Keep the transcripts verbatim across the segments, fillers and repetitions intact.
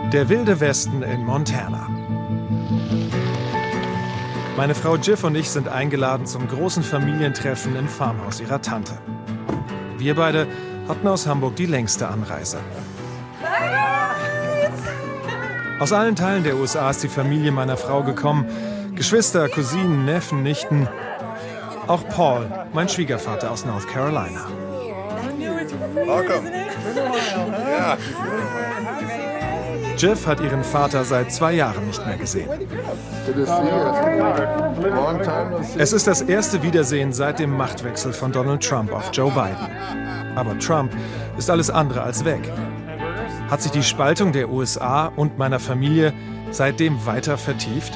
Der wilde Westen in Montana. Meine Frau Jiff und ich sind eingeladen zum großen Familientreffen im Farmhaus ihrer Tante. Wir beide hatten aus Hamburg die längste Anreise. Aus allen Teilen der U S A ist die Familie meiner Frau gekommen. Geschwister, Cousinen, Neffen, Nichten. Auch Paul, mein Schwiegervater aus North Carolina. Welcome. Yeah. Jiff hat ihren Vater seit zwei Jahren nicht mehr gesehen. Es ist das erste Wiedersehen seit dem Machtwechsel von Donald Trump auf Joe Biden. Aber Trump ist alles andere als weg. Hat sich die Spaltung der U S A und meiner Familie seitdem weiter vertieft?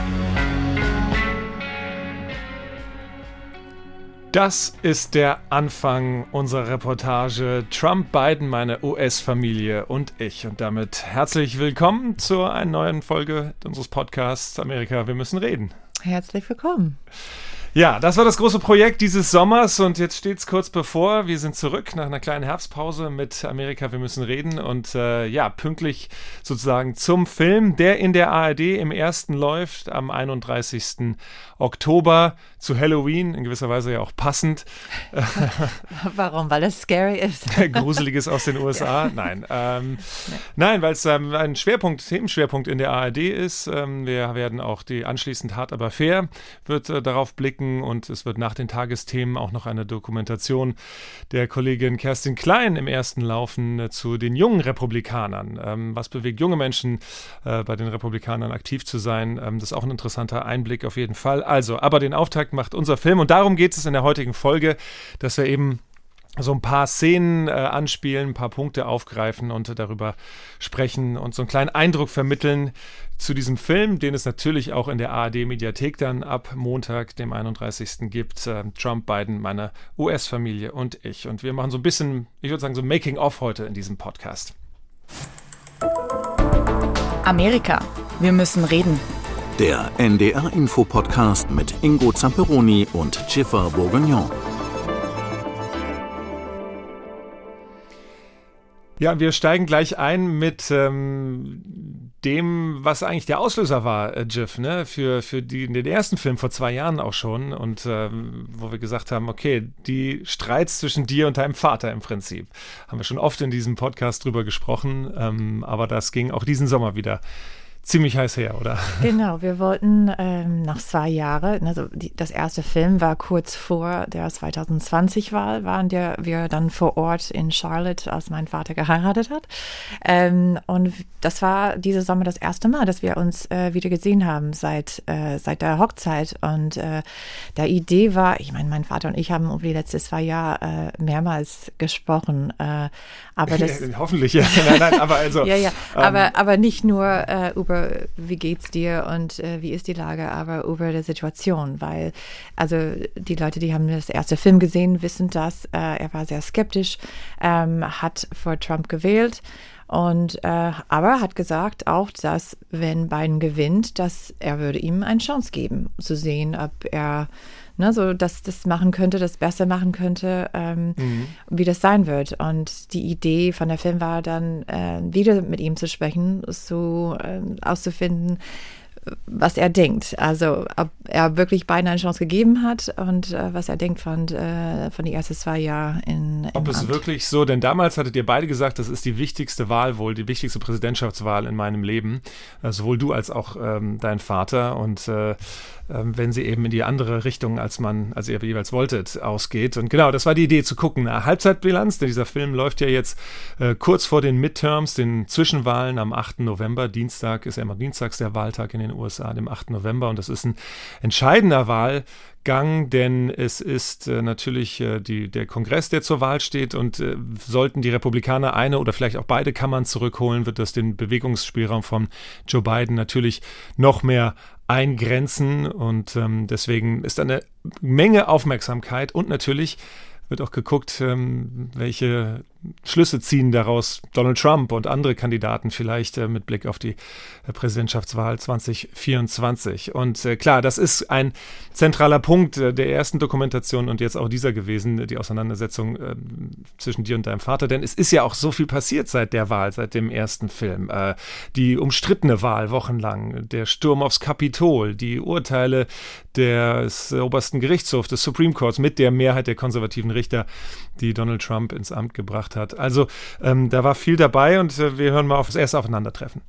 Das ist der Anfang unserer Reportage Trump, Biden, meine U S-Familie und ich. Und damit herzlich willkommen zu einer neuen Folge unseres Podcasts Amerika, wir müssen reden. Herzlich willkommen. Ja, das war das große Projekt dieses Sommers und jetzt steht es kurz bevor. Wir sind zurück nach einer kleinen Herbstpause mit Amerika, wir müssen reden und äh, ja, pünktlich sozusagen zum Film, der in der A R D im ersten läuft am einunddreißigsten Oktober zu Halloween, in gewisser Weise ja auch passend. Warum? Weil es scary ist. Gruseliges aus den U S A? Ja. Nein. Ähm, nee. Nein, weil es ähm, ein Schwerpunkt, Themenschwerpunkt in der A R D ist. Ähm, wir werden auch die anschließend Hart aber fair wird äh, darauf blicken. Und es wird nach den Tagesthemen auch noch eine Dokumentation der Kollegin Kerstin Klein im ersten laufen äh, zu den jungen Republikanern. Ähm, was bewegt junge Menschen, äh, bei den Republikanern aktiv zu sein? Ähm, das ist auch ein interessanter Einblick auf jeden Fall. Also, aber den Auftakt macht unser Film und darum geht es in der heutigen Folge, dass wir eben so ein paar Szenen äh, anspielen, ein paar Punkte aufgreifen und äh, darüber sprechen und so einen kleinen Eindruck vermitteln zu diesem Film, den es natürlich auch in der A R D-Mediathek dann ab Montag, dem einunddreißigsten gibt. Äh, Trump, Biden, meine U S-Familie und ich. Und wir machen so ein bisschen, ich würde sagen, so Making-of heute in diesem Podcast. Amerika, wir müssen reden. Der N D R-Info-Podcast mit Ingo Zamperoni und Schiffer Bourguignon. Ja, wir steigen gleich ein mit ähm, dem, was eigentlich der Auslöser war, äh, Jiff, ne? für, für die, den ersten Film vor zwei Jahren auch schon und ähm, wo wir gesagt haben, okay, die Streits zwischen dir und deinem Vater im Prinzip, haben wir schon oft in diesem Podcast drüber gesprochen, ähm, aber das ging auch diesen Sommer wieder ziemlich heiß her, oder? Genau, wir wollten ähm, nach zwei Jahren, also die, das erste Film war kurz vor der zwanzig zwanzig Wahl, waren der, wir dann vor Ort in Charlotte, als mein Vater geheiratet hat. Ähm, und das war diese Sommer das erste Mal, dass wir uns äh, wieder gesehen haben seit, äh, seit der Hochzeit. Und äh, der Idee war, ich meine, mein Vater und ich haben über die letzten zwei Jahre äh, mehrmals gesprochen. Äh, aber das, Hoffentlich, ja. Nein, nein, aber also. ja, ja, ähm, aber, aber nicht nur äh, über wie geht's dir und äh, wie ist die Lage, aber über die Situation, weil also die Leute, die haben das erste Film gesehen, wissen das, äh, er war sehr skeptisch, ähm, hat für Trump gewählt und äh, aber hat gesagt auch, dass wenn Biden gewinnt, dass er würde ihm eine Chance geben, zu sehen, ob er Ne, so dass das machen könnte, das besser machen könnte, ähm, mhm. wie das sein wird. Und die Idee von der Film war dann, äh, wieder mit ihm zu sprechen, so äh, auszufinden, was er denkt. Also ob er wirklich beiden eine Chance gegeben hat und äh, was er denkt von, äh, von den ersten zwei Jahren in, in Ob es Amt. wirklich so, denn damals hattet ihr beide gesagt, das ist die wichtigste Wahl wohl, die wichtigste Präsidentschaftswahl in meinem Leben. Äh, sowohl du als auch ähm, dein Vater und äh, wenn sie eben in die andere Richtung, als man, als ihr jeweils wolltet, ausgeht. Und genau, das war die Idee, zu gucken. Eine Halbzeitbilanz, denn dieser Film läuft ja jetzt äh, kurz vor den Midterms, den Zwischenwahlen am achten November. Dienstag ist ja immer dienstags der Wahltag in den U S A, dem achten November. Und das ist ein entscheidender Wahlgang, denn es ist äh, natürlich äh, die, der Kongress, der zur Wahl steht. Und äh, sollten die Republikaner eine oder vielleicht auch beide Kammern zurückholen, wird das den Bewegungsspielraum von Joe Biden natürlich noch mehr eingrenzen und ähm, deswegen ist eine Menge Aufmerksamkeit und natürlich wird auch geguckt, ähm, welche Schlüsse ziehen daraus Donald Trump und andere Kandidaten vielleicht äh, mit Blick auf die äh, Präsidentschaftswahl zwanzig vierundzwanzig. Und äh, klar, das ist ein zentraler Punkt äh, der ersten Dokumentation und jetzt auch dieser gewesen, die Auseinandersetzung äh, zwischen dir und deinem Vater. Denn es ist ja auch so viel passiert seit der Wahl, seit dem ersten Film. Äh, die umstrittene Wahl wochenlang, der Sturm aufs Kapitol, die Urteile des äh, obersten Gerichtshofs, des Supreme Courts mit der Mehrheit der konservativen Richter, die Donald Trump ins Amt gebracht hat. Also ähm, da war viel dabei und äh, wir hören mal auf das erste Aufeinandertreffen.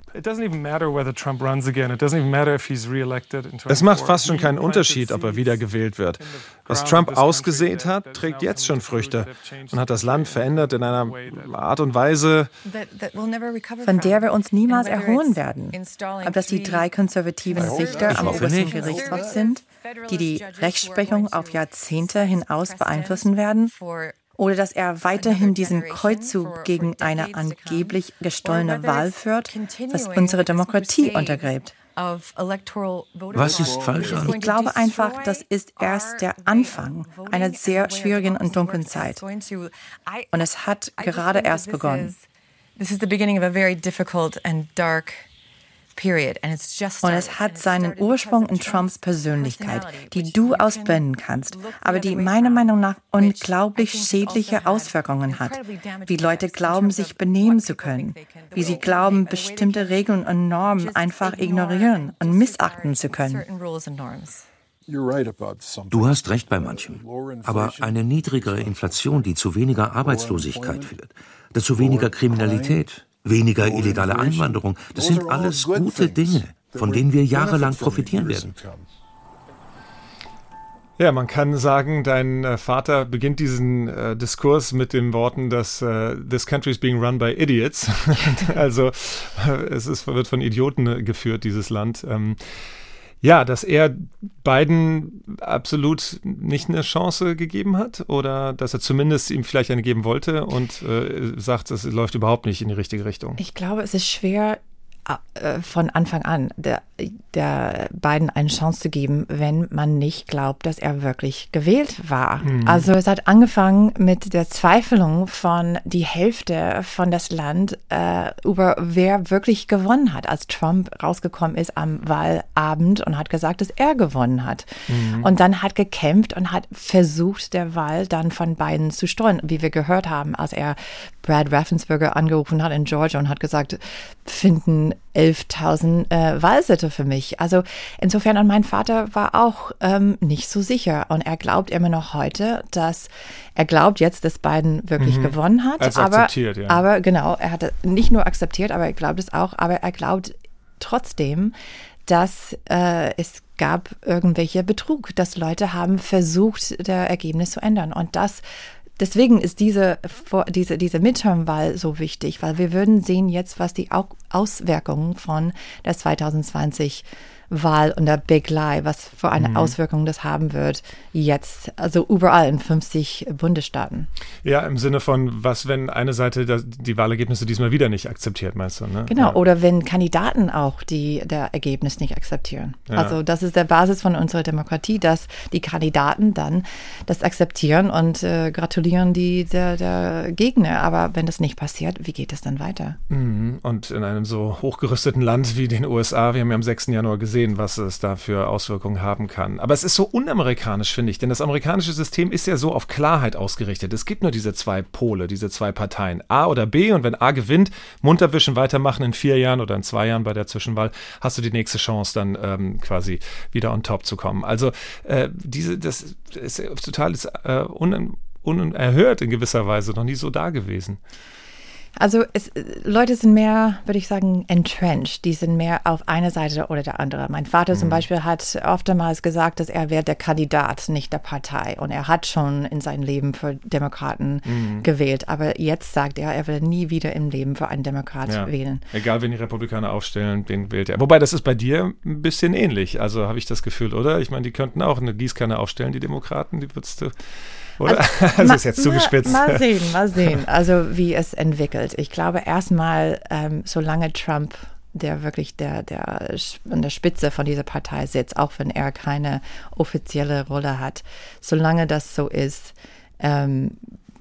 Es macht fast schon keinen Unterschied, ob er wiedergewählt wird. Was Trump ausgesät hat, trägt jetzt schon Früchte und hat das Land verändert in einer Art und Weise, von der wir uns niemals erholen werden. Ob das die drei konservativen Richter am obersten Gerichtshof sind, die die Rechtsprechung auf Jahrzehnte hinaus beeinflussen werden, oder dass er weiterhin diesen Kreuzzug gegen eine angeblich gestohlene Wahl führt, was unsere Demokratie untergräbt. Was ist falsch an? Ich glaube einfach, das ist erst der Anfang einer sehr schwierigen und dunklen Zeit. Und es hat gerade erst begonnen. This is the beginning of a very difficult and dark Und es hat seinen Ursprung in Trumps Persönlichkeit, die du ausblenden kannst, aber die meiner Meinung nach unglaublich schädliche Auswirkungen hat. Wie Leute glauben, sich benehmen zu können, wie sie glauben, bestimmte Regeln und Normen einfach ignorieren und missachten zu können. Du hast recht bei manchem. Aber eine niedrigere Inflation, die zu weniger Arbeitslosigkeit führt, dazu weniger Kriminalität, weniger illegale Einwanderung, das sind alles gute Dinge, von denen wir jahrelang profitieren werden. Ja, man kann sagen, dein äh, Vater beginnt diesen äh, Diskurs mit den Worten, dass äh, this country is being run by idiots. Also äh, es ist, wird von Idioten äh, geführt, dieses Land. Ähm, Ja, dass er Biden absolut nicht eine Chance gegeben hat oder dass er zumindest ihm vielleicht eine geben wollte und äh, sagt, es läuft überhaupt nicht in die richtige Richtung. Ich glaube, es ist schwer, äh, von Anfang an der, der Biden eine Chance zu geben, wenn man nicht glaubt, dass er wirklich gewählt war. Mhm. Also es hat angefangen mit der Zweifelung von die Hälfte von das Land äh, über wer wirklich gewonnen hat, als Trump rausgekommen ist am Wahlabend und hat gesagt, dass er gewonnen hat. Mhm. Und dann hat gekämpft und hat versucht, der Wahl dann von Biden zu steuern, wie wir gehört haben, als er Brad Raffensperger angerufen hat in Georgia und hat gesagt, finden elftausend äh, Wahlzettel für mich. Also insofern, und mein Vater war auch ähm, nicht so sicher und er glaubt immer noch heute, dass er glaubt jetzt, dass Biden wirklich mhm. gewonnen hat. Er hat es aber, akzeptiert, ja. Aber genau, er hat es nicht nur akzeptiert, aber er glaubt es auch, aber er glaubt trotzdem, dass äh, es gab irgendwelche Betrug, dass Leute haben versucht, das Ergebnis zu ändern und das Deswegen ist diese, diese, diese Midterm-Wahl so wichtig, weil wir würden sehen jetzt, was die Auswirkungen von der zwanzig zwanzig Wahl und der Big Lie, was für eine mhm. Auswirkung das haben wird, jetzt, also überall in fünfzig Bundesstaaten. Ja, im Sinne von, was, wenn eine Seite das, die Wahlergebnisse diesmal wieder nicht akzeptiert, meinst du? Ne? Genau, ja. Oder wenn Kandidaten auch die der Ergebnis nicht akzeptieren. Ja. Also das ist der Basis von unserer Demokratie, dass die Kandidaten dann das akzeptieren und äh, gratulieren die der, der Gegner. Aber wenn das nicht passiert, wie geht es dann weiter? Mhm. Und in einem so hochgerüsteten Land wie den U S A, wir haben ja am sechsten Januar gesehen, was es da für Auswirkungen haben kann. Aber es ist so unamerikanisch, finde ich, denn das amerikanische System ist ja so auf Klarheit ausgerichtet. Es gibt nur diese zwei Pole, diese zwei Parteien, A oder B, und wenn A gewinnt, munter wischen, weitermachen in vier Jahren oder in zwei Jahren bei der Zwischenwahl, hast du die nächste Chance, dann ähm, quasi wieder on top zu kommen. Also äh, diese, das ist total ist, äh, un, unerhört in gewisser Weise, noch nie so da gewesen. Also es, Leute sind mehr, würde ich sagen, entrenched. Die sind mehr auf eine Seite oder der andere. Mein Vater mhm. zum Beispiel hat oftmals gesagt, dass er wäre der Kandidat, nicht der Partei. Und er hat schon in seinem Leben für Demokraten mhm. gewählt. Aber jetzt sagt er, er will nie wieder im Leben für einen Demokrat ja. wählen. Egal, wenn die Republikaner aufstellen, den wählt er. Wobei, das ist bei dir ein bisschen ähnlich. Also habe ich das Gefühl, oder? Ich meine, die könnten auch eine Gießkanne aufstellen, die Demokraten. Die würdest du... Oder? Also, das ist jetzt zugespitzt. Mal, mal sehen, mal sehen, also wie es entwickelt. Ich glaube erstmal, ähm, solange Trump, der wirklich der, der an der Spitze von dieser Partei sitzt, auch wenn er keine offizielle Rolle hat, solange das so ist, ähm,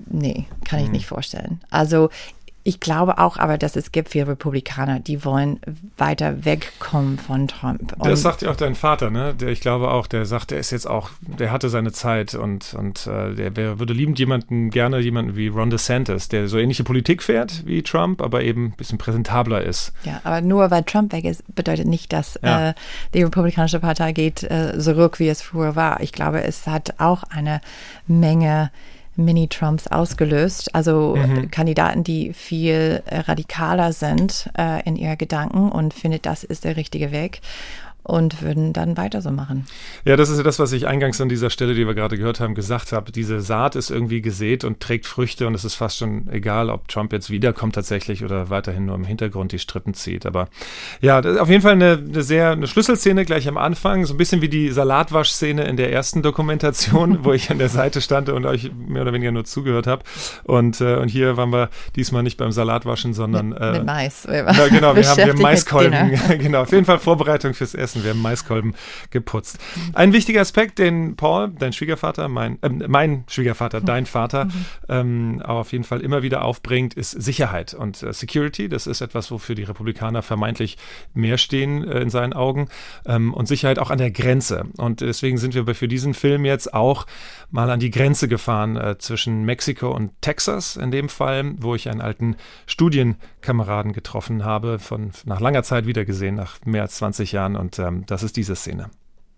nee, kann ich hm. nicht vorstellen. Also ich glaube auch aber, dass es gibt viele Republikaner, die wollen weiter wegkommen von Trump. Und das sagt ja auch dein Vater, ne? Der, ich glaube auch, der sagt, der ist jetzt auch, der hatte seine Zeit und, und äh, der, der würde liebend jemanden, gerne jemanden wie Ron DeSantis, der so ähnliche Politik fährt wie Trump, aber eben ein bisschen präsentabler ist. Ja, aber nur weil Trump weg ist, bedeutet nicht, dass ja. äh, die Republikanische Partei geht äh, zurück, wie es früher war. Ich glaube, es hat auch eine Menge Mini-Trumps ausgelöst, also mhm. Kandidaten, die viel äh, radikaler sind äh, in ihren Gedanken und findet, das ist der richtige Weg und würden dann weiter so machen. Ja, das ist ja das, was ich eingangs an dieser Stelle, die wir gerade gehört haben, gesagt habe. Diese Saat ist irgendwie gesät und trägt Früchte und es ist fast schon egal, ob Trump jetzt wiederkommt tatsächlich oder weiterhin nur im Hintergrund die Strippen zieht. Aber ja, das ist auf jeden Fall eine, eine sehr eine Schlüsselszene gleich am Anfang, so ein bisschen wie die Salatwaschszene in der ersten Dokumentation, wo ich an der Seite stand und euch mehr oder weniger nur zugehört habe. Und, äh, und hier waren wir diesmal nicht beim Salatwaschen, sondern mit, äh, mit Mais. Ja, genau, wir haben wir Maiskolben. Genau, auf jeden Fall Vorbereitung fürs Essen. Wir haben Maiskolben geputzt. Ein wichtiger Aspekt, den Paul, dein Schwiegervater, mein, äh, mein Schwiegervater, dein Vater, mhm. ähm, auf jeden Fall immer wieder aufbringt, ist Sicherheit und äh, Security. Das ist etwas, wofür die Republikaner vermeintlich mehr stehen äh, in seinen Augen. Ähm, und Sicherheit auch an der Grenze. Und deswegen sind wir für diesen Film jetzt auch mal an die Grenze gefahren äh, zwischen Mexiko und Texas in dem Fall, wo ich einen alten Studienkameraden getroffen habe, von nach langer Zeit wiedergesehen, nach mehr als zwanzig Jahren. Und ähm, das ist diese Szene.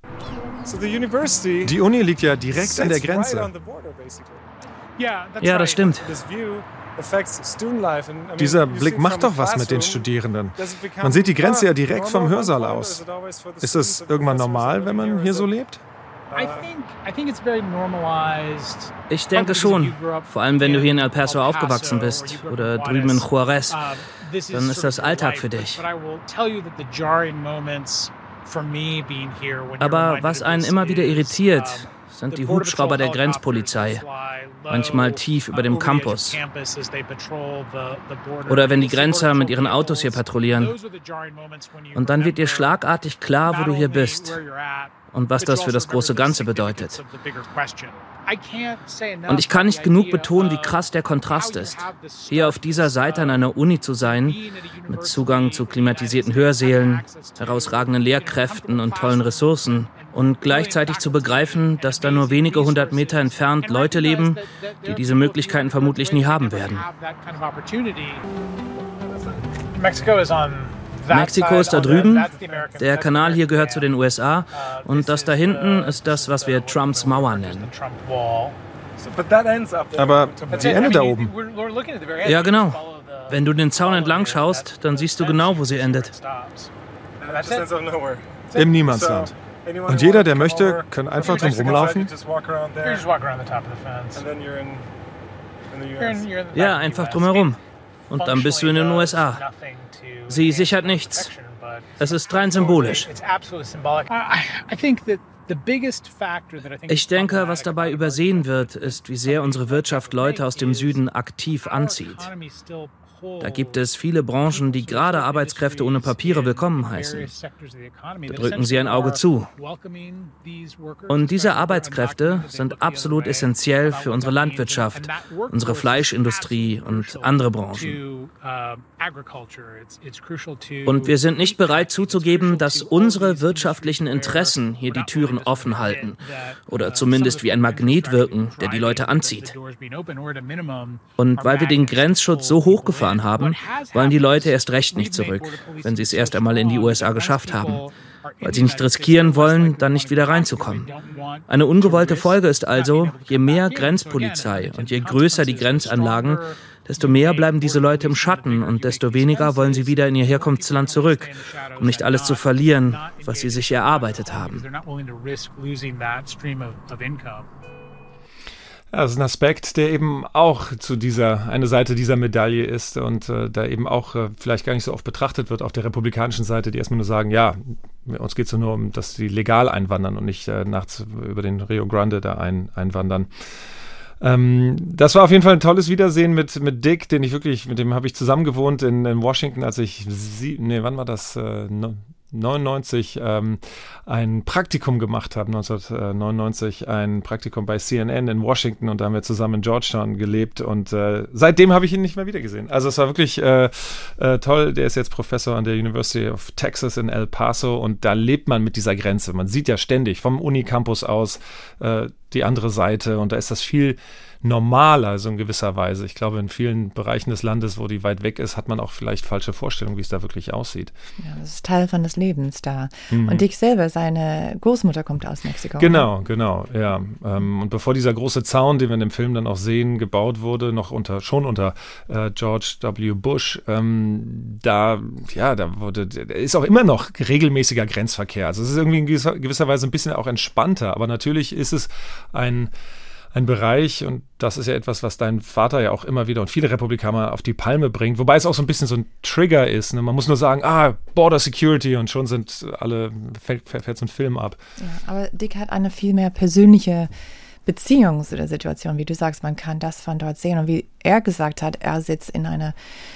Die Uni liegt ja direkt an der Grenze. Ja, das stimmt. Dieser Blick macht doch was mit den Studierenden. Man sieht die Grenze ja direkt vom Hörsaal aus. Ist es irgendwann normal, wenn man hier so lebt? Ich denke schon. Vor allem, wenn du hier in El Paso aufgewachsen bist oder drüben in Juarez. Dann ist das Alltag für dich. Aber was einen immer wieder irritiert, sind die Hubschrauber der Grenzpolizei, manchmal tief über dem Campus. Oder wenn die Grenzer mit ihren Autos hier patrouillieren. Und dann wird dir schlagartig klar, wo du hier bist und was das für das große Ganze bedeutet. Und ich kann nicht genug betonen, wie krass der Kontrast ist. Hier auf dieser Seite an einer Uni zu sein, mit Zugang zu klimatisierten Hörsälen, herausragenden Lehrkräften und tollen Ressourcen, und gleichzeitig zu begreifen, dass da nur wenige hundert Meter entfernt Leute leben, die diese Möglichkeiten vermutlich nie haben werden. Mexiko ist da drüben, der Kanal hier gehört zu den U S A und das da hinten ist das, was wir Trumps Mauer nennen. Aber die endet da oben. Ja, genau. Wenn du den Zaun entlang schaust, dann siehst du genau, wo sie endet. Im Niemandsland. Und jeder, der möchte, kann einfach drum rumlaufen? Ja, einfach drumherum. Und dann bist du in den U S A. Sie sichert nichts. Es ist rein symbolisch. Ich denke, was dabei übersehen wird, ist, wie sehr unsere Wirtschaft Leute aus dem Süden aktiv anzieht. Da gibt es viele Branchen, die gerade Arbeitskräfte ohne Papiere willkommen heißen. Da drücken sie ein Auge zu. Und diese Arbeitskräfte sind absolut essentiell für unsere Landwirtschaft, unsere Fleischindustrie und andere Branchen. Und wir sind nicht bereit zuzugeben, dass unsere wirtschaftlichen Interessen hier die Türen offen halten oder zumindest wie ein Magnet wirken, der die Leute anzieht. Und weil wir den Grenzschutz so hochgefahren haben, wollen die Leute erst recht nicht zurück, wenn sie es erst einmal in die U S A geschafft haben, weil sie nicht riskieren wollen, dann nicht wieder reinzukommen. Eine ungewollte Folge ist also, je mehr Grenzpolizei und je größer die Grenzanlagen, desto mehr bleiben diese Leute im Schatten und desto weniger wollen sie wieder in ihr Herkunftsland zurück, um nicht alles zu verlieren, was sie sich erarbeitet haben. Ja, das ist ein Aspekt, der eben auch zu dieser, eine Seite dieser Medaille ist und äh, da eben auch äh, vielleicht gar nicht so oft betrachtet wird auf der republikanischen Seite, die erstmal nur sagen, ja, uns geht es nur um, dass sie legal einwandern und nicht äh, nachts über den Rio Grande da ein, einwandern. Ähm, das war auf jeden Fall ein tolles Wiedersehen mit, mit Dick, den ich wirklich, mit dem habe ich zusammen gewohnt in, in Washington, als ich, sie, nee, wann war das? Äh, no, neunundneunzig ähm, ein Praktikum gemacht habe, neunzehnhundertneunundneunzig ein Praktikum bei C N N in Washington und da haben wir zusammen in Georgetown gelebt und äh, seitdem habe ich ihn nicht mehr wiedergesehen. Also es war wirklich äh, äh, toll. Der ist jetzt Professor an der University of Texas in El Paso und da lebt man mit dieser Grenze. Man sieht ja ständig vom Unicampus aus äh, die andere Seite und da ist das viel normaler, so in gewisser Weise. Ich glaube, in vielen Bereichen des Landes, wo die weit weg ist, hat man auch vielleicht falsche Vorstellungen, wie es da wirklich aussieht. Ja, das ist Teil von des Lebens da. Mhm. Und Dick selber, seine Großmutter kommt aus Mexiko. Genau, genau, ja. Und bevor dieser große Zaun, den wir in dem Film dann auch sehen, gebaut wurde, noch unter, schon unter äh, George W. Bush, ähm, da, ja, da wurde, ist auch immer noch regelmäßiger Grenzverkehr. Also es ist irgendwie in gewisser, gewisser Weise ein bisschen auch entspannter, aber natürlich ist es ein Ein Bereich, und das ist ja etwas, was dein Vater ja auch immer wieder und viele Republikaner auf die Palme bringt, wobei es auch so ein bisschen so ein Trigger ist. Ne? Man muss nur sagen, ah, Border Security und schon sind alle, fällt, fällt so ein Film ab. Ja, aber Dick hat eine viel mehr persönliche Beziehung zu der Situation. Wie du sagst, man kann das von dort sehen. Und wie er gesagt hat, er sitzt in einer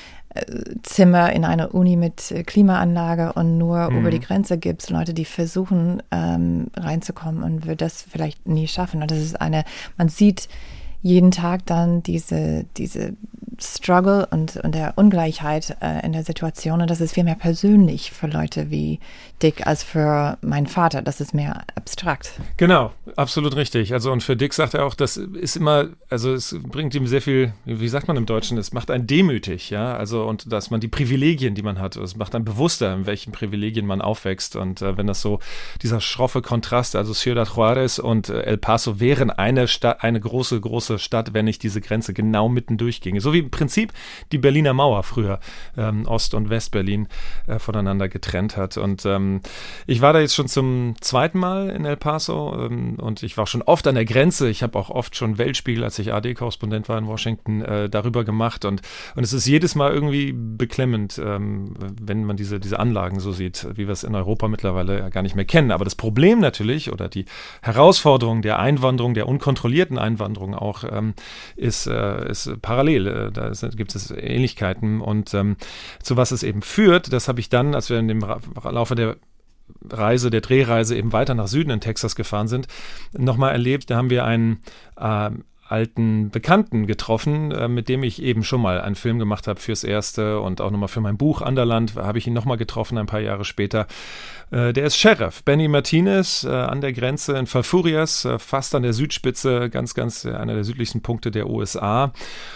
Zimmer in einer Uni mit Klimaanlage und nur mhm. über die Grenze gibt es Leute, die versuchen ähm, reinzukommen und wird das vielleicht nie schaffen. Und das ist eine, man sieht jeden Tag dann diese, diese Struggle und, und der Ungleichheit äh, in der Situation. Und das ist viel mehr persönlich für Leute wie Dick als für meinen Vater. Das ist mehr abstrakt. Genau, absolut richtig. Also und für Dick sagt er auch, das ist immer, also es bringt ihm sehr viel, wie sagt man im Deutschen, es macht einen demütig, ja, also und dass man die Privilegien, die man hat, es macht einen bewusster, in welchen Privilegien man aufwächst. Und äh, wenn das so, dieser schroffe Kontrast, also Ciudad Juárez und äh, El Paso wären eine Stadt, eine große, große Stadt, wenn nicht diese Grenze genau mitten durchginge. So wie im Prinzip die Berliner Mauer früher ähm, Ost- und West-Berlin äh, voneinander getrennt hat. Und ähm, ich war da jetzt schon zum zweiten Mal in El Paso ähm, und ich war schon oft an der Grenze. Ich habe auch oft schon Weltspiegel, als ich A R D-Korrespondent war in Washington, äh, darüber gemacht. Und, und es ist jedes Mal irgendwie beklemmend, ähm, wenn man diese, diese Anlagen so sieht, wie wir es in Europa mittlerweile ja gar nicht mehr kennen. Aber das Problem natürlich oder die Herausforderung der Einwanderung, der unkontrollierten Einwanderung auch, ähm, ist, äh, ist parallel. Äh, da ist, gibt es Ähnlichkeiten. Und ähm, zu was es eben führt, das habe ich dann, als wir in dem Ra- Laufe der Reise, der Drehreise eben weiter nach Süden in Texas gefahren sind, nochmal erlebt. Da haben wir einen äh, alten Bekannten getroffen, äh, mit dem ich eben schon mal einen Film gemacht habe fürs Erste und auch nochmal für mein Buch Anderland habe ich ihn nochmal getroffen, ein paar Jahre später. Äh, der ist Sheriff, Benny Martinez, äh, an der Grenze in Falfurrias, äh, fast an der Südspitze, ganz, ganz äh, einer der südlichsten Punkte der U S A.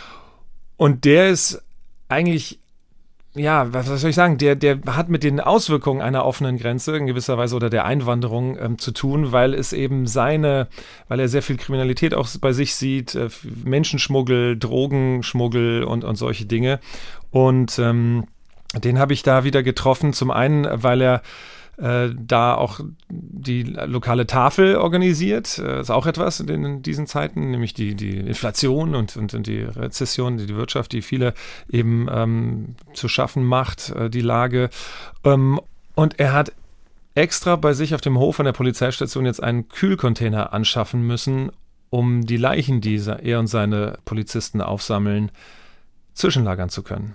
Und der ist eigentlich, ja, was soll ich sagen, der, der hat mit den Auswirkungen einer offenen Grenze in gewisser Weise oder der Einwanderung ähm, zu tun, weil es eben seine, weil er sehr viel Kriminalität auch bei sich sieht, äh, Menschenschmuggel, Drogenschmuggel und, und solche Dinge. Und ähm, den habe ich da wieder getroffen, zum einen, weil er äh, da auch die lokale Tafel organisiert, äh, ist auch etwas in, den, in diesen Zeiten, nämlich die, die Inflation und, und, und die Rezession, die, die Wirtschaft, die viele eben ähm, zu schaffen macht, äh, die Lage. Ähm, und er hat extra bei sich auf dem Hof an der Polizeistation jetzt einen Kühlcontainer anschaffen müssen, um die Leichen, die er und seine Polizisten aufsammeln, zwischenlagern zu können.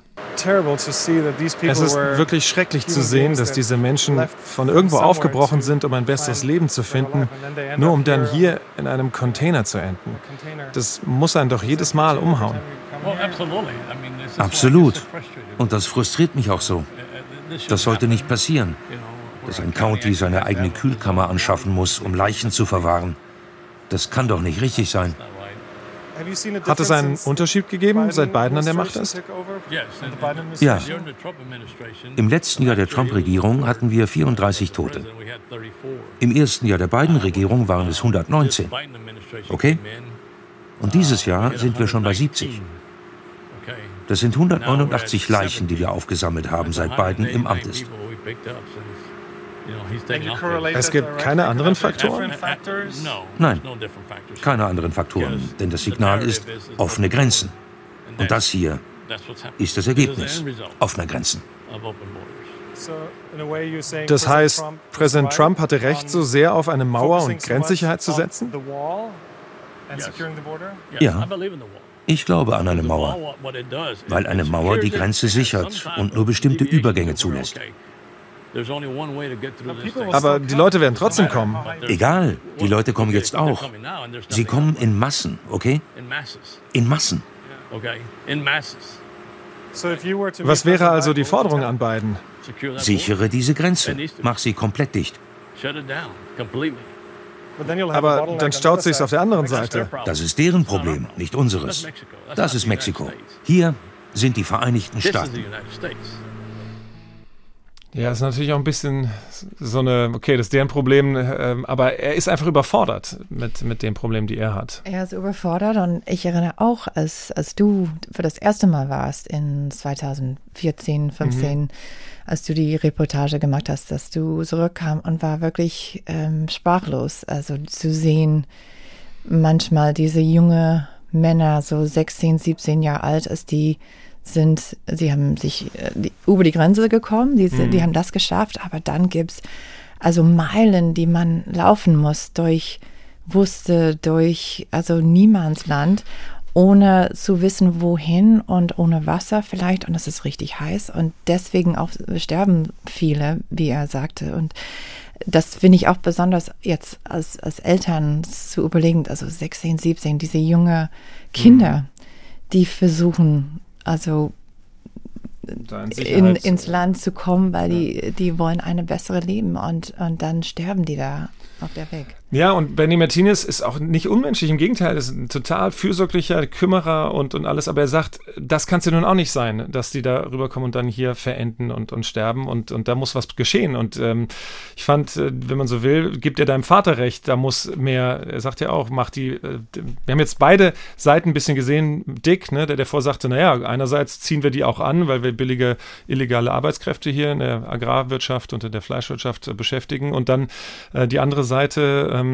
Es ist wirklich schrecklich zu sehen, dass diese Menschen von irgendwo aufgebrochen sind, um ein besseres Leben zu finden, nur um dann hier in einem Container zu enden. Das muss einen doch jedes Mal umhauen. Absolut. Und das frustriert mich auch so. Das sollte nicht passieren, dass ein County seine eigene Kühlkammer anschaffen muss, um Leichen zu verwahren. Das kann doch nicht richtig sein. Hat es einen Unterschied gegeben, seit Biden an der Macht ist? Ja. Im letzten Jahr der Trump-Regierung hatten wir vierunddreißig Tote. Im ersten Jahr der Biden-Regierung waren es hundertneunzehn. Okay? Und dieses Jahr sind wir schon bei siebzig. Das sind hundertneunundachtzig Leichen, die wir aufgesammelt haben, seit Biden im Amt ist. Es gibt keine anderen Faktoren? Nein, keine anderen Faktoren, denn das Signal ist offene Grenzen. Und das hier ist das Ergebnis offener Grenzen. Das heißt, Präsident Trump hatte recht, so sehr auf eine Mauer und Grenzsicherheit zu setzen? Ja, ich glaube an eine Mauer, weil eine Mauer die Grenze sichert und nur bestimmte Übergänge zulässt. Aber die Leute werden trotzdem kommen. Egal, die Leute kommen jetzt auch. Sie kommen in Massen, okay? In Massen. Was wäre also die Forderung an Biden? Sichere diese Grenze. Mach sie komplett dicht. Aber dann staut sich's auf der anderen Seite. Das ist deren Problem, nicht unseres. Das ist Mexiko. Hier sind die Vereinigten Staaten. Ja, ist natürlich auch ein bisschen so eine, okay, das ist deren Problem, ähm, aber er ist einfach überfordert mit, mit dem Problem, die er hat. Er ist überfordert und ich erinnere auch, als, als du für das erste Mal warst in zwanzig vierzehn, fünfzehn, mhm. als du die Reportage gemacht hast, dass du zurückkam und war wirklich ähm, sprachlos. Also zu sehen, manchmal diese junge Männer, so sechzehn, siebzehn Jahre alt, als die sind, sie haben sich äh, die, über die Grenze gekommen, die, sind, mhm. die haben das geschafft, aber dann gibt es also Meilen, die man laufen muss durch Wüste, durch also Niemandsland, ohne zu wissen, wohin und ohne Wasser vielleicht und es ist richtig heiß und deswegen auch sterben viele, wie er sagte und das finde ich auch besonders jetzt als, als Eltern zu überlegen, also sechzehn, siebzehn, diese junge Kinder, mhm. die versuchen also in, ins Land zu kommen, weil die, die wollen eine bessere Leben und, und dann sterben die da auf der Weg. Ja, und Benny Martinez ist auch nicht unmenschlich, im Gegenteil, ist ein total fürsorglicher Kümmerer und, und alles, aber er sagt, das kann es ja nun auch nicht sein, dass die da rüberkommen und dann hier verenden und, und sterben und, und da muss was geschehen und ähm, ich fand, wenn man so will, gibt er deinem Vater recht, da muss mehr, er sagt ja auch, macht die, äh, wir haben jetzt beide Seiten ein bisschen gesehen, Dick, ne, der davor sagte, naja, einerseits ziehen wir die auch an, weil wir billige, illegale Arbeitskräfte hier in der Agrarwirtschaft und in der Fleischwirtschaft äh, beschäftigen und dann äh, die andere Seite, ähm,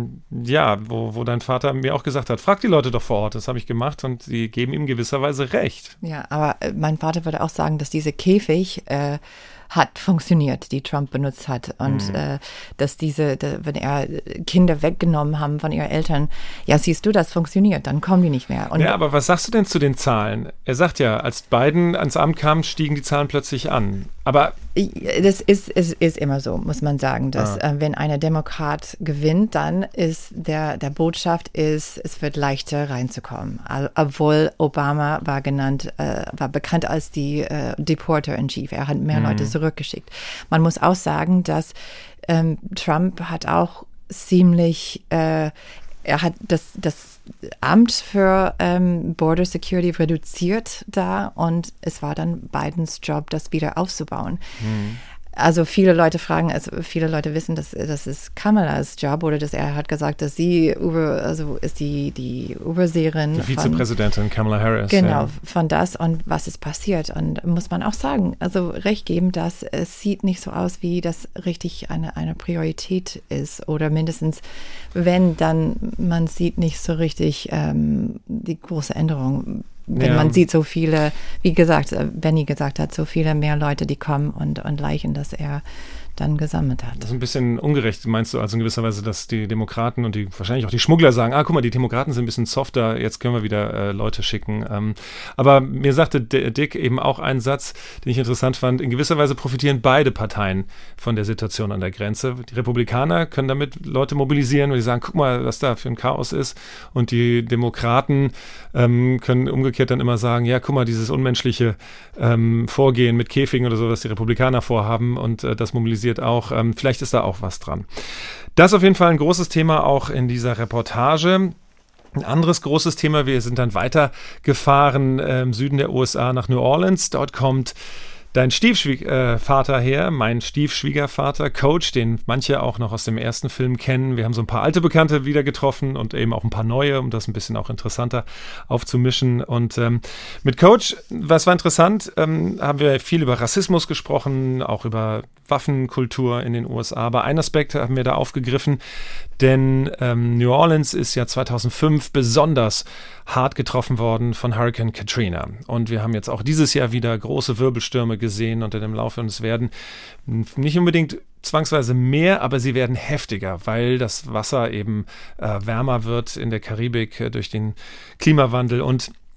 ja, wo, wo dein Vater mir auch gesagt hat, frag die Leute doch vor Ort, das habe ich gemacht und sie geben ihm gewisserweise recht. Ja, aber mein Vater würde auch sagen, dass diese Käfig äh, hat funktioniert, die Trump benutzt hat und mhm. äh, dass diese, de, wenn er Kinder weggenommen haben von ihren Eltern, ja, siehst du, das funktioniert, dann kommen die nicht mehr. Und ja, aber was sagst du denn zu den Zahlen? Er sagt ja, als Biden ans Amt kam, stiegen die Zahlen plötzlich an, aber das ist, ist, ist immer so, muss man sagen, dass ja. äh, wenn eine Demokrat gewinnt, dann ist der, der Botschaft ist, es wird leichter reinzukommen. Also, obwohl Obama war genannt, äh, war bekannt als die äh, Deporter in Chief. Er hat mehr mhm. Leute zurückgeschickt. Man muss auch sagen, dass ähm, Trump hat auch ziemlich äh, er hat das, das Amt für ähm, Border Security reduziert da und es war dann Bidens Job, das wieder aufzubauen. Mhm. Also viele Leute fragen, also viele Leute wissen, dass das ist Kamalas Job oder dass er hat gesagt, dass sie über, also ist die, die Überseherin. Die Vizepräsidentin Kamala Harris. Genau, ja. von das und was ist passiert. Und muss man auch sagen, also recht geben, dass es sieht nicht so aus, wie das richtig eine, eine Priorität ist. Oder mindestens, wenn, dann man sieht nicht so richtig ähm, die große Änderung. Wenn ja. man sieht so viele, wie gesagt, Benny gesagt hat, so viele mehr Leute, die kommen und, und Leichen, dass er dann gesammelt hat. Das ist ein bisschen ungerecht, meinst du, also in gewisser Weise, dass die Demokraten und die wahrscheinlich auch die Schmuggler sagen, ah, guck mal, die Demokraten sind ein bisschen softer, jetzt können wir wieder äh, Leute schicken. Ähm, aber mir sagte Dick eben auch einen Satz, den ich interessant fand, in gewisser Weise profitieren beide Parteien von der Situation an der Grenze. Die Republikaner können damit Leute mobilisieren, weil die sagen, guck mal, was da für ein Chaos ist. Und die Demokraten ähm, können umgekehrt dann immer sagen, ja, guck mal, dieses unmenschliche ähm, Vorgehen mit Käfigen oder so, was die Republikaner vorhaben und äh, das mobilisiert auch. Ähm, vielleicht ist da auch was dran. Das ist auf jeden Fall ein großes Thema auch in dieser Reportage. Ein anderes großes Thema, wir sind dann weitergefahren äh, im Süden der U S A nach New Orleans. Dort kommt dein Stiefvater äh, her, mein Stiefschwiegervater, Coach, den manche auch noch aus dem ersten Film kennen. Wir haben so ein paar alte Bekannte wieder getroffen und eben auch ein paar neue, um das ein bisschen auch interessanter aufzumischen. Und ähm, mit Coach, was war interessant, ähm, haben wir viel über Rassismus gesprochen, auch über Waffenkultur in den U S A. Aber einen Aspekt haben wir da aufgegriffen, denn ähm, New Orleans ist ja zweitausendfünf besonders hart getroffen worden von Hurricane Katrina. Und wir haben jetzt auch dieses Jahr wieder große Wirbelstürme gesehen unter dem Laufe und es werden nicht unbedingt zwangsweise mehr, aber sie werden heftiger, weil das Wasser eben äh, wärmer wird in der Karibik äh, durch den Klimawandel und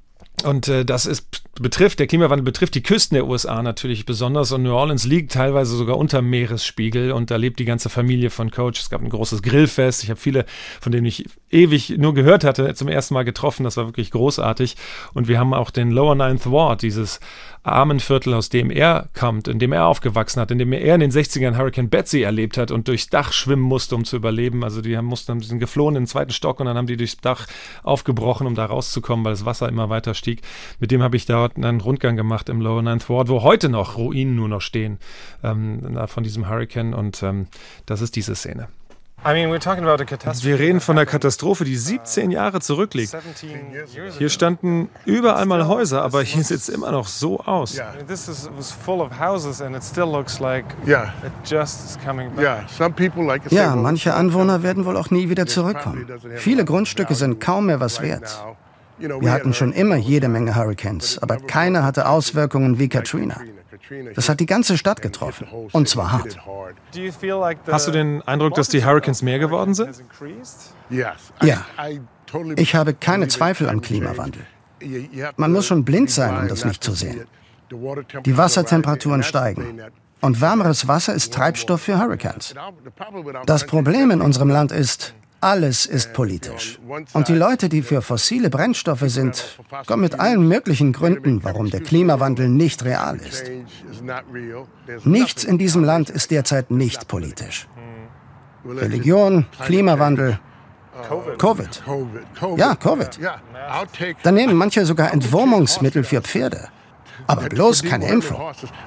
Und äh, das ist betrifft, der Klimawandel betrifft die Küsten der U S A natürlich besonders und New Orleans liegt teilweise sogar unter Meeresspiegel und da lebt die ganze Familie von Coach. Es gab ein großes Grillfest. Ich habe viele, von denen ich ewig nur gehört hatte, zum ersten Mal getroffen. Das war wirklich großartig. Und wir haben auch den Lower Ninth Ward, dieses Armenviertel, aus dem er kommt, in dem er aufgewachsen hat, in dem er in den sechzigern Hurricane Betsy erlebt hat und durchs Dach schwimmen musste, um zu überleben. Also die haben, mussten, sind geflohen in den zweiten Stock und dann haben die durchs Dach aufgebrochen, um da rauszukommen, weil das Wasser immer weiter stieg. Mit dem habe ich da einen Rundgang gemacht im Lower Ninth Ward, wo heute noch Ruinen nur noch stehen ähm, von diesem Hurricane und ähm, das ist diese Szene. Wir reden von einer Katastrophe, die siebzehn Jahre zurückliegt. Hier standen überall mal Häuser, aber hier sieht es immer noch so aus. Ja, manche Anwohner werden wohl auch nie wieder zurückkommen. Viele Grundstücke sind kaum mehr was wert. Wir hatten schon immer jede Menge Hurricanes, aber keiner hatte Auswirkungen wie Katrina. Das hat die ganze Stadt getroffen, und zwar hart. Hast du den Eindruck, dass die Hurricanes mehr geworden sind? Ja, ich habe keine Zweifel am Klimawandel. Man muss schon blind sein, um das nicht zu sehen. Die Wassertemperaturen steigen. Und wärmeres Wasser ist Treibstoff für Hurricanes. Das Problem in unserem Land ist, alles ist politisch. Und die Leute, die für fossile Brennstoffe sind, kommen mit allen möglichen Gründen, warum der Klimawandel nicht real ist. Nichts in diesem Land ist derzeit nicht politisch. Religion, Klimawandel, Covid. Ja, Covid. Da nehmen manche sogar Entwurmungsmittel für Pferde. Aber bloß keine Impfung.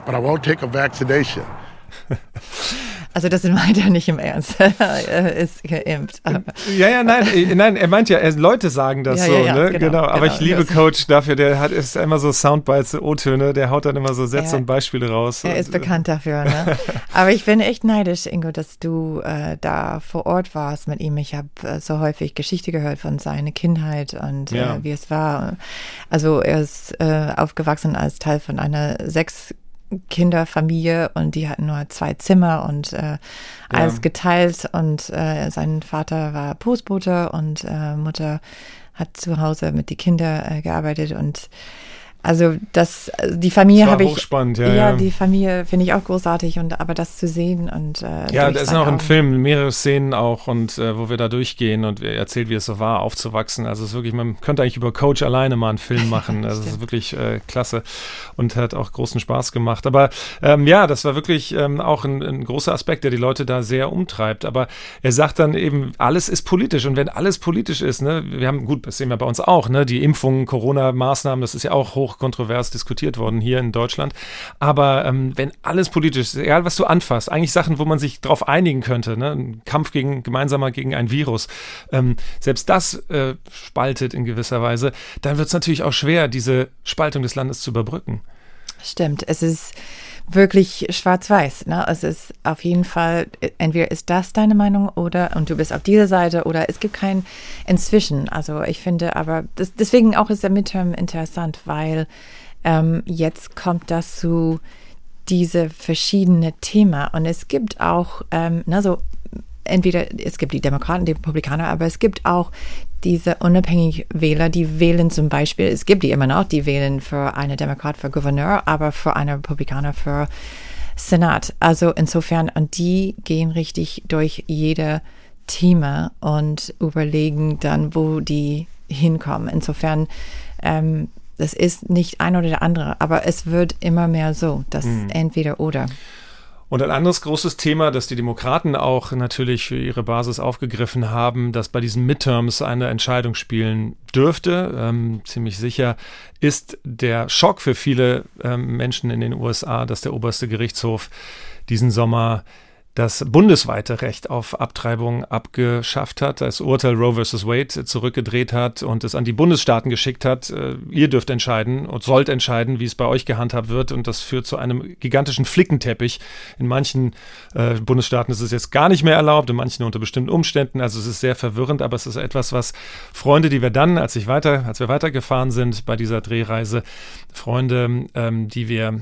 Also das meint er nicht im Ernst. Er ist geimpft. Aber ja, ja, nein, nein, er meint ja, er, Leute sagen das ja, so, ja, ja, ne? Genau, genau. Aber genau, ich liebe Coach dafür, der hat ist immer so Soundbites, O-Töne, der haut dann immer so Sätze er, und Beispiele raus. Er ist bekannt dafür, ne? Aber ich bin echt neidisch, Ingo, dass du äh, da vor Ort warst mit ihm. Ich habe äh, so häufig Geschichte gehört von seiner Kindheit und ja. äh, wie es war. Also er ist äh, aufgewachsen als Teil von einer sechs Kinderfamilie und die hatten nur zwei Zimmer und äh, alles ja. geteilt und äh, sein Vater war Postbote und äh, Mutter hat zu Hause mit den Kindern äh, gearbeitet und also das, die Familie habe ich, hochspannend, ja, ja, ja, die Familie finde ich auch großartig und aber das zu sehen und äh, ja, da ist auch im Film mehrere Szenen auch und äh, wo wir da durchgehen und er erzählt, wie es so war, aufzuwachsen. Also es ist wirklich, man könnte eigentlich über Coach alleine mal einen Film machen. Also es ist wirklich äh, klasse und hat auch großen Spaß gemacht. Aber ähm, ja, das war wirklich ähm, auch ein, ein großer Aspekt, der die Leute da sehr umtreibt. Aber er sagt dann eben, alles ist politisch und wenn alles politisch ist, ne, wir haben, gut, das sehen wir bei uns auch, ne, die Impfungen, Corona-Maßnahmen, das ist ja auch hoch kontrovers diskutiert worden hier in Deutschland. Aber ähm, wenn alles politisch ist, egal was du anfasst, eigentlich Sachen, wo man sich drauf einigen könnte, ne? Ein Kampf gegen, gemeinsamer gegen ein Virus, ähm, selbst das äh, spaltet in gewisser Weise, dann wird es natürlich auch schwer, diese Spaltung des Landes zu überbrücken. Stimmt, es ist wirklich schwarz-weiß. Ne? Es ist auf jeden Fall, entweder ist das deine Meinung oder, und du bist auf dieser Seite oder es gibt kein Inzwischen. Also ich finde aber, das, deswegen auch ist der Midterm interessant, weil ähm, jetzt kommt das zu diese verschiedene Themen und es gibt auch, ähm, na so, entweder es gibt die Demokraten, die Republikaner, aber es gibt auch diese unabhängigen Wähler, die wählen zum Beispiel, es gibt die immer noch, die wählen für einen Demokrat für Gouverneur, aber für einen Republikaner für Senat. Also insofern, und die gehen richtig durch jede Thema und überlegen dann, wo die hinkommen. Insofern, ähm, das ist nicht ein oder der andere, aber es wird immer mehr so, dass mhm. entweder oder. Und ein anderes großes Thema, das die Demokraten auch natürlich für ihre Basis aufgegriffen haben, das bei diesen Midterms eine Entscheidung spielen dürfte, ähm, ziemlich sicher, ist der Schock für viele ähm, Menschen in den U S A, dass der oberste Gerichtshof diesen Sommer das bundesweite Recht auf Abtreibung abgeschafft hat, das Urteil Roe versus Wade zurückgedreht hat und es an die Bundesstaaten geschickt hat. Ihr dürft entscheiden und sollt entscheiden, wie es bei euch gehandhabt wird. Und das führt zu einem gigantischen Flickenteppich. In manchen äh, Bundesstaaten ist es jetzt gar nicht mehr erlaubt, in manchen unter bestimmten Umständen. Also es ist sehr verwirrend, aber es ist etwas, was Freunde, die wir dann, als ich weiter, als wir weitergefahren sind bei dieser Drehreise, Freunde, ähm, die wir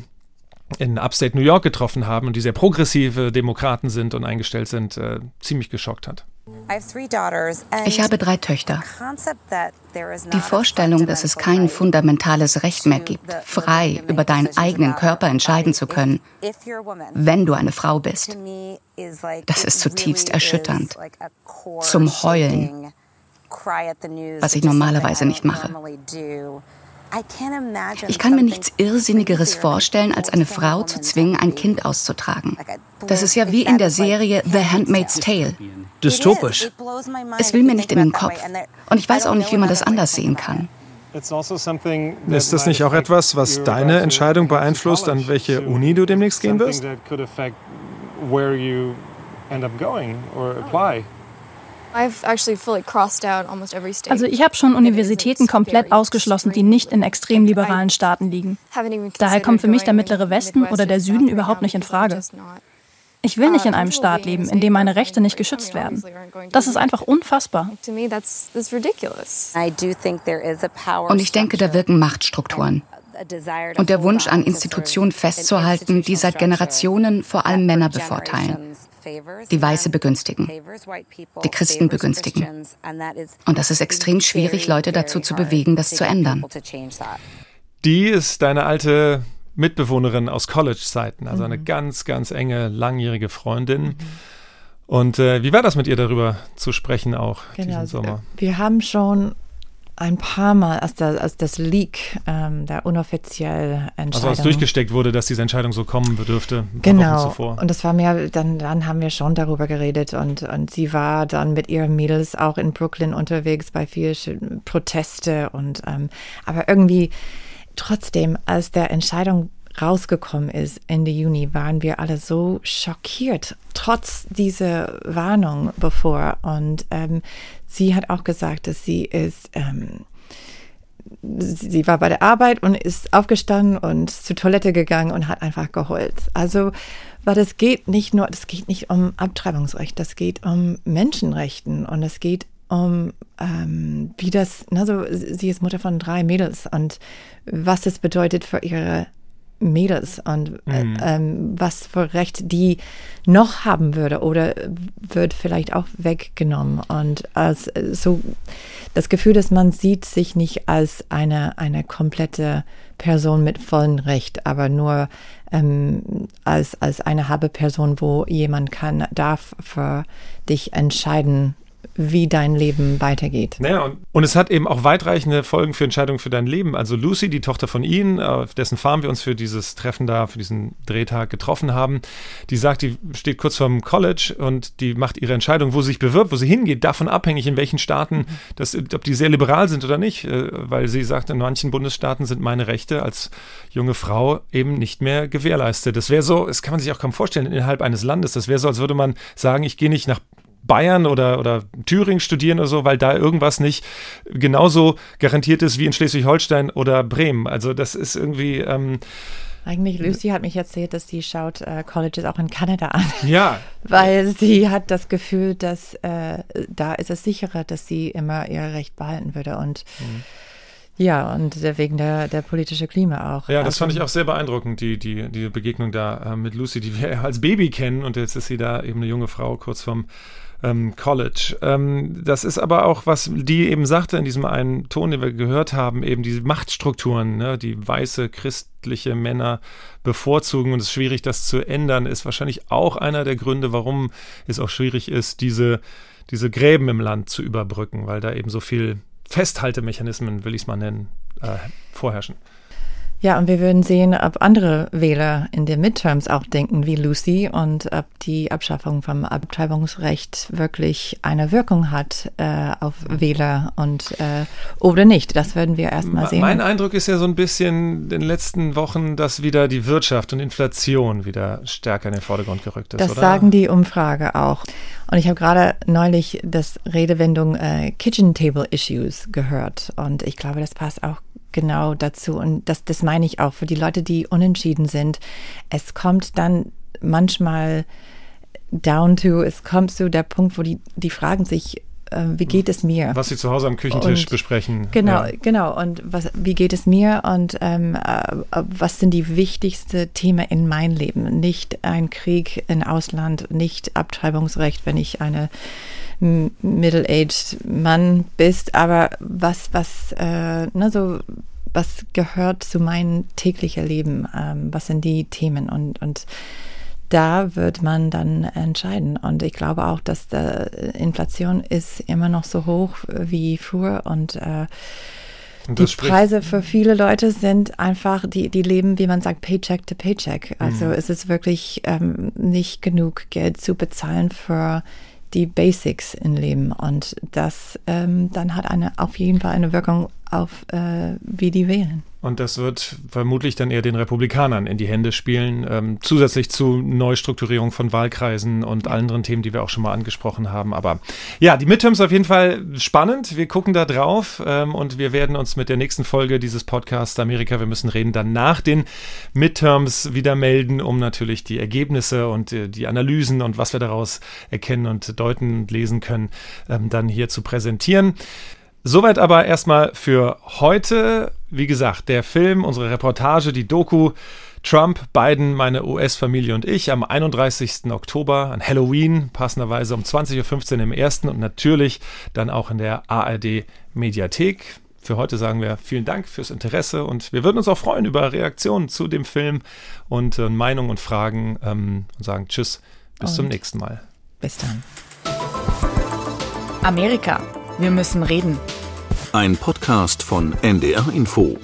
in Upstate New York getroffen haben und die sehr progressive Demokraten sind und eingestellt sind, äh, ziemlich geschockt hat. Ich habe drei Töchter. Die Vorstellung, dass es kein fundamentales Recht mehr gibt, frei über deinen eigenen Körper entscheiden zu können, wenn du eine Frau bist, das ist zutiefst erschütternd. Zum Heulen, was ich normalerweise nicht mache. Ich kann mir nichts Irrsinnigeres vorstellen, als eine Frau zu zwingen, ein Kind auszutragen. Das ist ja wie in der Serie The Handmaid's Tale. Dystopisch. Es will mir nicht in den Kopf. Und ich weiß auch nicht, wie man das anders sehen kann. Ist das nicht auch etwas, was deine Entscheidung beeinflusst, an welche Uni du demnächst gehen wirst? Also ich habe schon Universitäten komplett ausgeschlossen, die nicht in extrem liberalen Staaten liegen. Daher kommt für mich der mittlere Westen oder der Süden überhaupt nicht in Frage. Ich will nicht in einem Staat leben, in dem meine Rechte nicht geschützt werden. Das ist einfach unfassbar. Und ich denke, da wirken Machtstrukturen. Und der Wunsch, an Institutionen festzuhalten, die seit Generationen vor allem Männer bevorteilen. Die Weiße begünstigen, die Christen begünstigen. Und das ist extrem schwierig, Leute dazu zu bewegen, das zu ändern. Die ist deine alte Mitbewohnerin aus College-Zeiten, also eine ganz, ganz enge, langjährige Freundin. Mhm. Und äh, wie war das mit ihr, darüber zu sprechen auch genau, diesen Sommer? Wir haben schon ein paar Mal, als, der, als das Leak ähm, der unoffiziell Entscheidung... Also als durchgesteckt wurde, dass diese Entscheidung so kommen bedürfte, ein paar genau. Wochen zuvor. Und das war mir, dann, dann haben wir schon darüber geredet und, und sie war dann mit ihren Mädels auch in Brooklyn unterwegs bei vielen Proteste und ähm, aber irgendwie trotzdem, als der Entscheidung rausgekommen ist Ende Juni, waren wir alle so schockiert, trotz dieser Warnung bevor. Und ähm, sie hat auch gesagt, dass sie ist, ähm, sie war bei der Arbeit und ist aufgestanden und zur Toilette gegangen und hat einfach geheult. Also, weil das geht nicht nur, das geht nicht um Abtreibungsrecht, das geht um Menschenrechten und es geht um ähm, wie das, also sie ist Mutter von drei Mädels und was das bedeutet für ihre Mädels und mhm. ähm, was für Recht die noch haben würde oder wird vielleicht auch weggenommen und als so das Gefühl, dass man sieht sich nicht als eine, eine komplette Person mit vollem Recht, aber nur ähm, als, als eine halbe Person, wo jemand kann, darf für dich entscheiden, wie dein Leben weitergeht. Naja, und, und es hat eben auch weitreichende Folgen für Entscheidungen für dein Leben. Also Lucy, die Tochter von Ian, auf dessen Farm wir uns für dieses Treffen da, für diesen Drehtag getroffen haben, die sagt, die steht kurz vorm College und die macht ihre Entscheidung, wo sie sich bewirbt, wo sie hingeht, davon abhängig, in welchen Staaten, das, ob die sehr liberal sind oder nicht, weil sie sagt, in manchen Bundesstaaten sind meine Rechte als junge Frau eben nicht mehr gewährleistet. Das wäre so, das kann man sich auch kaum vorstellen, innerhalb eines Landes, das wäre so, als würde man sagen, ich gehe nicht nach Bayern oder, oder Thüringen studieren oder so, weil da irgendwas nicht genauso garantiert ist wie in Schleswig-Holstein oder Bremen. Also das ist irgendwie... Ähm, Eigentlich, Lucy hat mich erzählt, dass sie schaut äh, Colleges auch in Kanada an. Ja. Weil sie hat das Gefühl, dass äh, da ist es sicherer, dass sie immer ihr Recht behalten würde und mhm. Ja, und wegen der, der politische Klima auch. Ja, das fand ich auch sehr beeindruckend, die, die, die Begegnung da äh, mit Lucy, die wir als Baby kennen und jetzt ist sie da eben eine junge Frau kurz vorm ähm, College. Ähm, das ist aber auch, was die eben sagte in diesem einen Ton, den wir gehört haben, eben diese Machtstrukturen, ne, die weiße christliche Männer bevorzugen und es ist schwierig, das zu ändern, ist wahrscheinlich auch einer der Gründe, warum es auch schwierig ist, diese, diese Gräben im Land zu überbrücken, weil da eben so viel Festhaltemechanismen, will ich es mal nennen, äh, vorherrschen. Ja, und wir würden sehen, ob andere Wähler in den Midterms auch denken wie Lucy und ob die Abschaffung vom Abtreibungsrecht wirklich eine Wirkung hat äh, auf Wähler und äh, oder nicht. Das würden wir erst mal sehen. Mein Eindruck ist ja so ein bisschen in den letzten Wochen, dass wieder die Wirtschaft und Inflation wieder stärker in den Vordergrund gerückt ist, das oder? Sagen die Umfrage auch. Und ich habe gerade neulich das Redewendung äh, Kitchen Table Issues gehört und ich glaube, das passt auch genau dazu und das, das meine ich auch für die Leute, die unentschieden sind. Es kommt dann manchmal down to, es kommt zu der Punkt, wo die, die fragen sich, äh, wie geht es mir? Was Sie zu Hause am Küchentisch und, besprechen. Genau, ja. genau. Und was, wie geht es mir und ähm, äh, was sind die wichtigsten Themen in meinem Leben? Nicht ein Krieg im Ausland, nicht Abtreibungsrecht, wenn ich eine middle-aged Mann bist, aber was, was, äh, ne, so, was gehört zu meinem täglichen Leben? Ähm, was sind die Themen? Und, und da wird man dann entscheiden. Und ich glaube auch, dass die Inflation ist immer noch so hoch wie früher und äh, die Preise für viele Leute sind einfach, die, die leben, wie man sagt, Paycheck to Paycheck. Also mhm. es ist wirklich ähm, nicht genug Geld zu bezahlen für die Basics im Leben. Und das ähm, dann hat eine, auf jeden Fall eine Wirkung auf, äh, wie die wählen. Und das wird vermutlich dann eher den Republikanern in die Hände spielen, ähm, zusätzlich zu Neustrukturierung von Wahlkreisen und anderen Themen, die wir auch schon mal angesprochen haben. Aber ja, die Midterms auf jeden Fall spannend. Wir gucken da drauf ähm, und wir werden uns mit der nächsten Folge dieses Podcasts Amerika, wir müssen reden, dann nach den Midterms wieder melden, um natürlich die Ergebnisse und äh, die Analysen und was wir daraus erkennen und deuten und lesen können, ähm, dann hier zu präsentieren. Soweit aber erstmal für heute. Wie gesagt, der Film, unsere Reportage, die Doku Trump, Biden, meine U S-Familie und ich am einunddreißigsten Oktober an Halloween, passenderweise um zwanzig Uhr fünfzehn im ersten und natürlich dann auch in der A R D-Mediathek. Für heute sagen wir vielen Dank fürs Interesse und wir würden uns auch freuen über Reaktionen zu dem Film und äh, Meinungen und Fragen ähm, und sagen Tschüss, bis und zum nächsten Mal. Bis dann. Amerika. Wir müssen reden. Ein Podcast von N D R Info.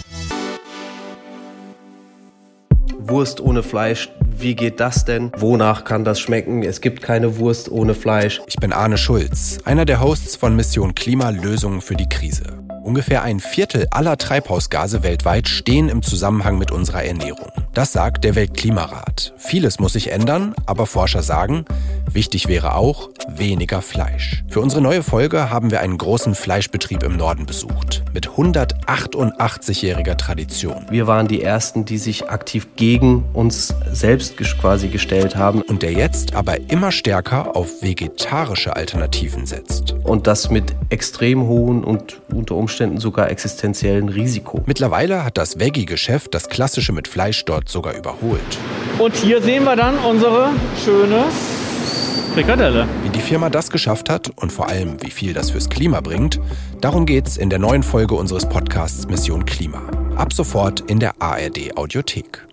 Wurst ohne Fleisch, wie geht das denn? Wonach kann das schmecken? Es gibt keine Wurst ohne Fleisch. Ich bin Arne Schulz, einer der Hosts von Mission Klima Lösungen für die Krise. Ungefähr ein Viertel aller Treibhausgase weltweit stehen im Zusammenhang mit unserer Ernährung. Das sagt der Weltklimarat. Vieles muss sich ändern, aber Forscher sagen, wichtig wäre auch weniger Fleisch. Für unsere neue Folge haben wir einen großen Fleischbetrieb im Norden besucht, mit hundertachtundachtzigjähriger Tradition. Wir waren die Ersten, die sich aktiv gegen uns selbst quasi gestellt haben. Und der jetzt aber immer stärker auf vegetarische Alternativen setzt. Und das mit extrem hohen und unter Umständen sogar existenziellen Risiko. Mittlerweile hat das Veggie-Geschäft das klassische mit Fleisch dort sogar überholt. Und hier sehen wir dann unsere schöne Frikadelle. Wie die Firma das geschafft hat und vor allem, wie viel das fürs Klima bringt, darum geht's in der neuen Folge unseres Podcasts Mission Klima. Ab sofort in der A R D Audiothek.